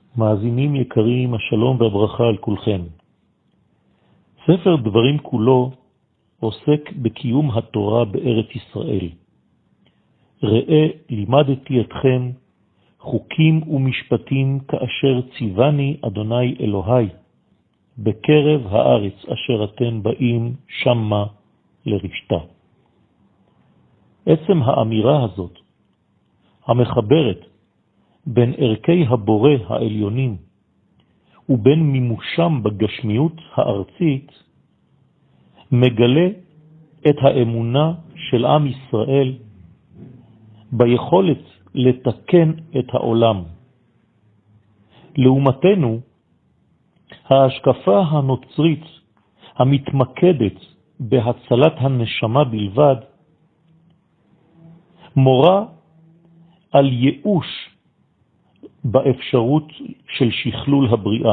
מאזינים יקרים, השלום והברכה על כולכם. ספר דברים כולו עוסק בקיום התורה בארץ ישראל. ראה לימדתי אתכם חוקים ומשפטים כאשר ציווני אדוני אלוהי בקרב הארץ אשר אתם באים שמה לרשתה. עצם האמירה הזאת המחברת בין ערכי הבורא העליונים ובין מימושם בגשמיות הארצית מגלה את האמונה של עם ישראל ביכולת לתקן את העולם. לעומתנו, ההשקפה הנוצרית המתמקדת בהצלת הנשמה בלבד מורה על ייאוש באפשרות של שכלול הבריאה.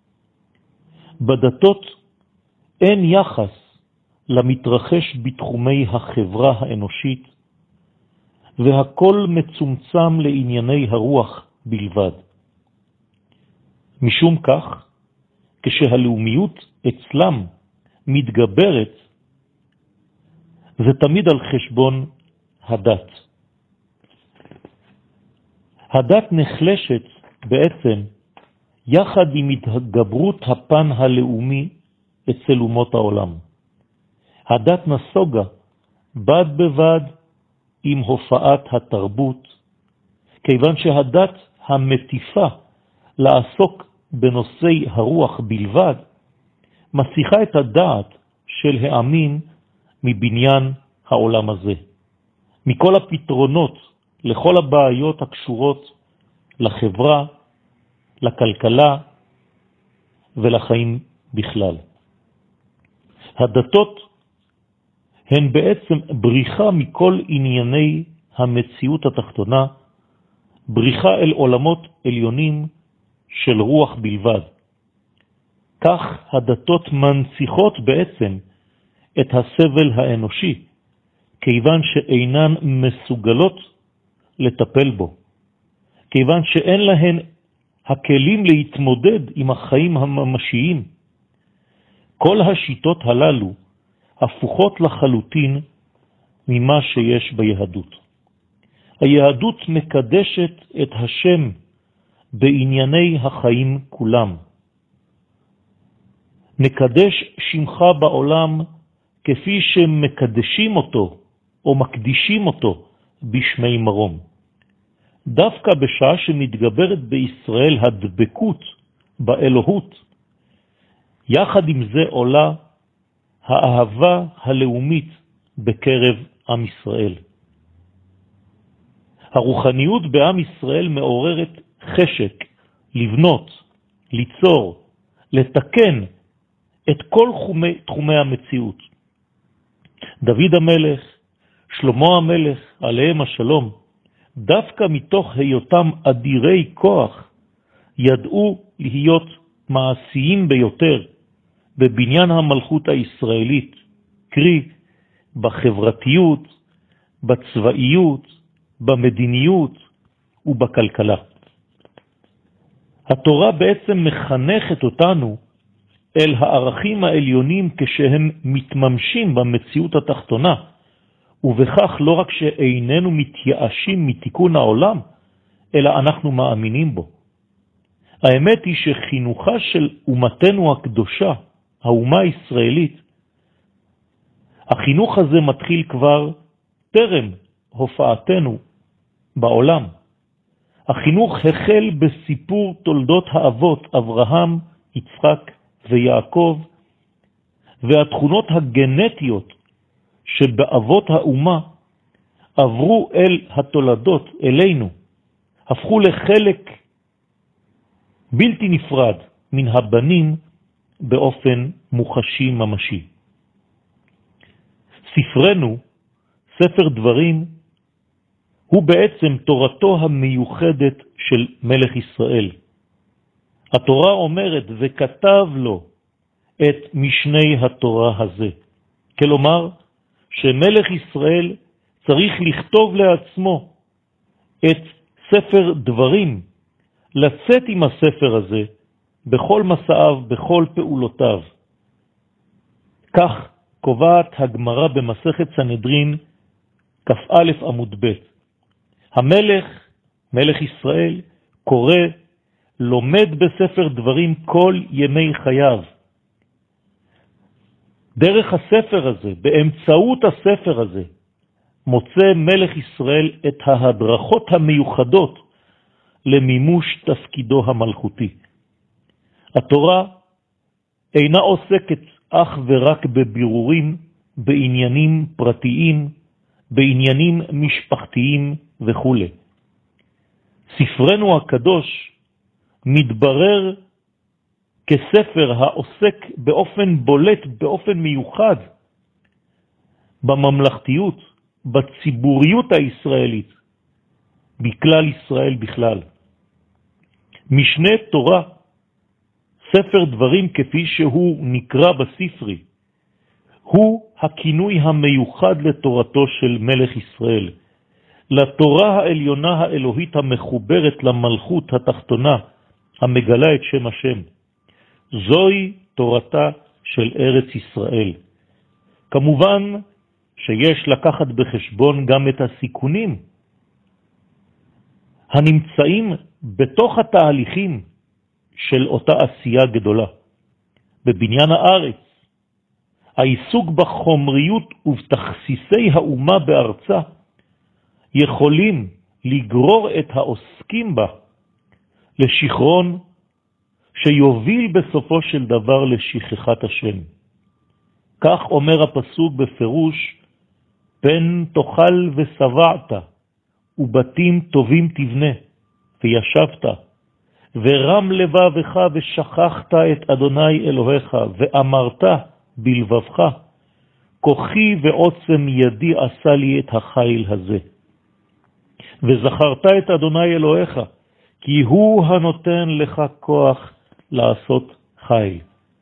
בדתות אין יחס למתרחש בתחומי החברה האנושית, והכל מצומצם לענייני הרוח בלבד. משום כך, כשהלאומיות אצלם מתגברת, זה תמיד על חשבון הדת. הדת נחלשת בעצם יחד עם התגברות הפן הלאומי אצל אומות העולם. הדת נסוגה בד בבד עם הופעת התרבות, כיוון שהדת המטיפה לעסוק בנושאי הרוח בלבד, מסיחה את הדעת של העמים מבניין העולם הזה. מכל הפתרונות לכל הבעיות הקשורות לחברה, לכלכלה ולחיים בכלל. הדתות הן בעצם בריחה מכל ענייני המציאות התחתונה, בריחה אל עולמות עליונים של רוח בלבד. כך הדתות מנציחות בעצם את הסבל האנושי, כיוון שאינן מסוגלות לטפל בו, כיוון שאין להן הכלים להתמודד עם החיים הממשיים. כל השיטות הללו הפוכות לחלוטין ממה שיש ביהדות. היהדות מקדשת את השם בענייני החיים כולם. נקדש שמך בעולם כפי שמקדשים אותו או מקדישים אותו בשמי מרום. דווקא בשעה שמתגברת בישראל הדבקות באלוהות, יחד עם זה עולה האהבה הלאומית בקרב עם ישראל. הרוחניות בעם ישראל מעוררת חשק לבנות, ליצור, לתקן את כל תחומי המציאות. דוד המלך, שלמה המלך, עליהם השלום, דווקא מתוך היותם אדירי כוח, ידעו להיות מעשיים ביותר בבניין המלכות הישראלית, קרי בחברתיות, בצבאיות, במדיניות ובכלכלה. התורה בעצם מחנכת אותנו אל הערכים העליונים כשהם מתממשים במציאות התחתונה, ובכך לא רק שאיננו מתייאשים מתיקון העולם, אלא אנחנו מאמינים בו. האמת היא שחינוכה של אומתנו הקדושה, האומה הישראלית, החינוך הזה מתחיל כבר טרם הופעתנו בעולם. החינוך החל בסיפור תולדות האבות אברהם, יצחק ויעקב, והתכונות הגנטיות שבאבות האומה עברו אל התולדות, אלינו, הפכו לחלק בלתי נפרד מן הבנים באופן מוחשי ממשי. ספרנו, ספר דברים, הוא בעצם תורתו המיוחדת של מלך ישראל. התורה אומרת, וכתב לו את משני התורה הזה. כלומר, שמלך ישראל צריך לכתוב לעצמו את ספר דברים לצאת עם הספר הזה בכל מסעיו, בכל פעולותיו. כך קובעת הגמרא במסכת סנהדרין כ"א עמוד ב'. המלך, מלך ישראל, קורא, לומד בספר דברים כל ימי חייו. דרך הספר הזה, באמצעות הספר הזה, מוצא מלך ישראל את ההדרכות המיוחדות למימוש תפקידו המלכותי. התורה אינה עוסקת אך ורק בבירורים, בעניינים פרטיים, בעניינים משפחתיים וכו'. ספרנו הקדוש מתברר כספר העוסק באופן בולט, באופן מיוחד, בממלכתיות, בציבוריות הישראלית, בכלל ישראל בכלל. משנה תורה, ספר דברים כפי שהוא נקרא בספרי, הוא הכינוי המיוחד לתורתו של מלך ישראל, לתורה העליונה האלוהית המחוברת למלכות התחתונה, המגלה את שם השם. זוהי תורתה של ארץ ישראל. כמובן שיש לקחת בחשבון גם את הסיכונים הנמצאים בתוך התהליכים של אותה עשייה גדולה. בבניין הארץ, העיסוק בחומריות ובתכסיסי האומה בארצה יכולים לגרור את העוסקים בה לשכרון שיוביל בסופו של דבר לשכחת השם. כך אומר הפסוק בפירוש, פן תאכל ושבעת, ובתים טובים תבנה, וישבת, ורם לבבך ושכחת את אדוני אלוהיך, ואמרת בלבבך, כוחי ועוצם ידי עשה לי את החיל הזה. וזכרת את אדוני אלוהיך, כי הוא הנותן לך כוח לעשות חיל.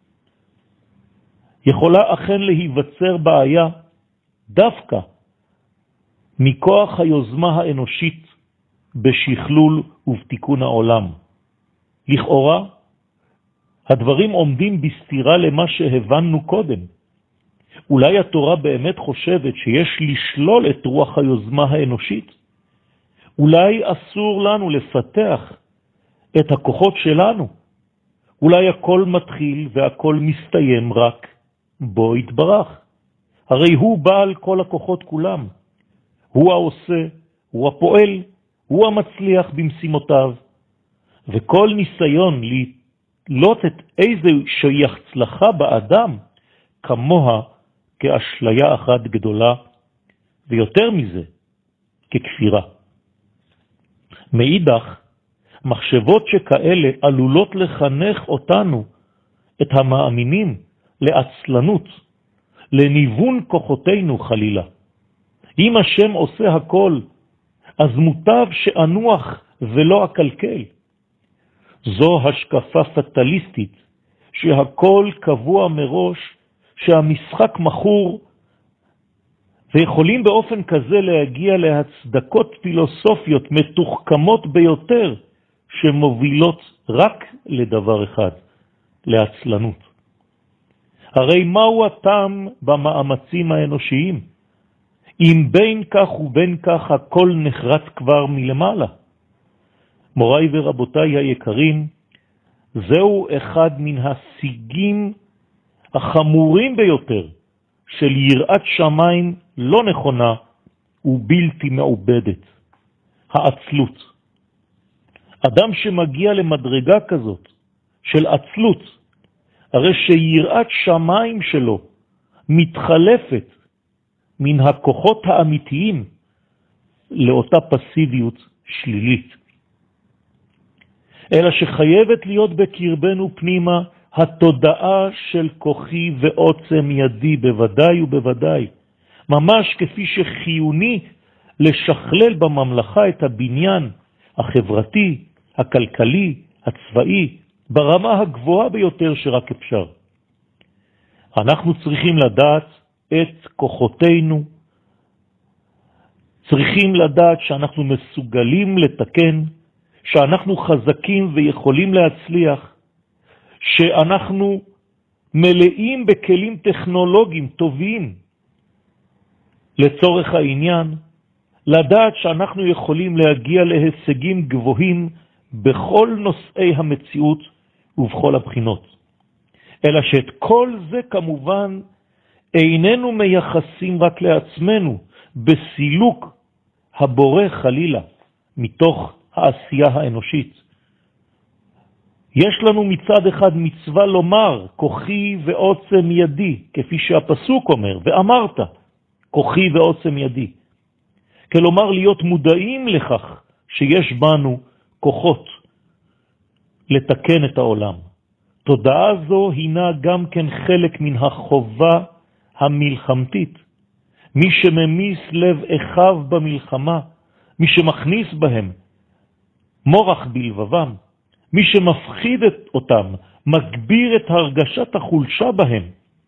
יכולה אכן להיווצר בעיה דווקא מכוח היוזמה האנושית בשכלול ובתיקון העולם. לכאורה, הדברים עומדים בסתירה למה שהבנו קודם. אולי התורה באמת חושבת שיש לשלול את רוח היוזמה האנושית? אולי אסור לנו לפתח את הכוחות שלנו? אולי הכל מתחיל והכל מסתיים רק בו יתברך. הרי הוא בעל כל הכוחות כולם. הוא העושה, הוא הפועל, הוא המצליח במשימותיו. וכל ניסיון לתלות את איזושהי הצלחה באדם, כמוה כאשליה אחת גדולה, ויותר מזה, ככפירה. מאידך, מחשבות שכאלה עלולות לחנך אותנו, את המאמינים, לעצלנות, לניוון כוחותינו חלילה. אם השם עושה הכל, אז מוטב שאנוח ולא אקלקל. זו השקפה פטליסטית, שהכל קבוע מראש, שהמשחק מחור, ויכולים באופן כזה להגיע להצדקות פילוסופיות מתוחכמות ביותר, שמובילות רק לדבר אחד, לעצלנות. הרי מהו הטעם במאמצים האנושיים? אם בין כך ובין כך הכל נחרץ כבר מלמעלה. מוריי ורבותיי היקרים, זהו אחד מן השיגים החמורים ביותר של יראת שמיים לא נכונה ובלתי מעובדת, העצלות. אדם שמגיע למדרגה כזאת של עצלות, הרי שיראת שמיים שלו מתחלפת מן הכוחות האמיתיים לאותה פסיביות שלילית. אלא שחייבת להיות בקרבנו פנימה התודעה של כוחי ועוצם ידי בוודאי ובוודאי, ממש כפי שחיוני לשכלל בממלכה את הבניין החברתי, הכלכלי, הצבאי, ברמה הגבוהה ביותר שרק אפשר. אנחנו צריכים לדעת את כוחותינו, צריכים לדעת שאנחנו מסוגלים לתקן, שאנחנו חזקים ויכולים להצליח, שאנחנו מלאים בכלים טכנולוגיים טובים לצורך העניין, לדעת שאנחנו יכולים להגיע להישגים גבוהים בכל נושאי המציאות ובכל הבחינות. אלא שאת כל זה כמובן איננו מייחסים רק לעצמנו, בסילוק הבורא חלילה מתוך העשייה האנושית. יש לנו מצד אחד מצווה לומר, כוחי ועוצם ידי, כפי שהפסוק אומר, ואמרת, כוחי ועוצם ידי. כלומר, להיות מודעים לכך שיש בנו כוחות לתקן את העולם. תודעה זו הינה גם כן חלק מן החובה המלחמתית. מי שממיס לב אחיו במלחמה, מי שמכניס בהם מורח בלבבם, מי שמפחיד אותם, מגביר את הרגשת החולשה בהם,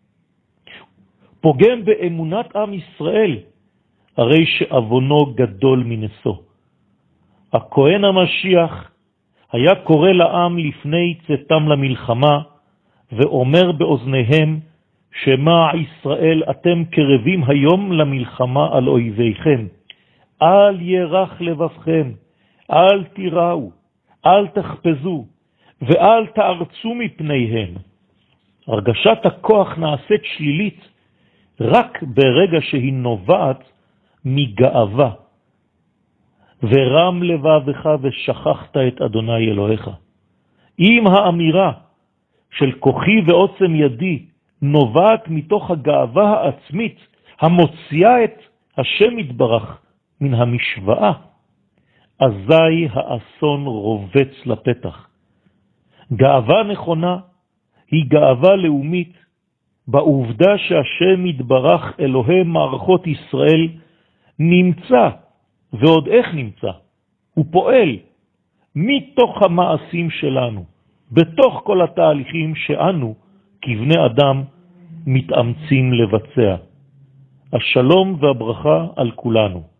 פוגם באמונת עם ישראל, הרי שאבונו גדול מנשוא. הכהן המשיח היה קורא לעם לפני צאתם למלחמה, ואומר באוזניהם, שמע ישראל, אתם קרבים היום למלחמה על אויביכם. אל ירח לבבכם, אל תיראו, אל תחפזו, ואל תארצו מפניהם. הרגשת הכוח נעשית שלילית רק ברגע שהיא נובעת מגאווה. ורם לבבך ושכחת את אדוני אלוהיך. אם האמירה של כוחי ועוצם ידי נובעת מתוך הגאווה העצמית המוציאה את השם יתברך מן המשוואה, אזי האסון רובץ לפתח. גאווה נכונה היא גאווה לאומית בעובדה שהשם יתברך אלוהי מערכות ישראל נמצא, ועוד איך נמצא, הוא פועל מתוך המעשים שלנו, בתוך כל התהליכים שאנו כבני אדם מתאמצים לבצע. השלום והברכה על כולנו.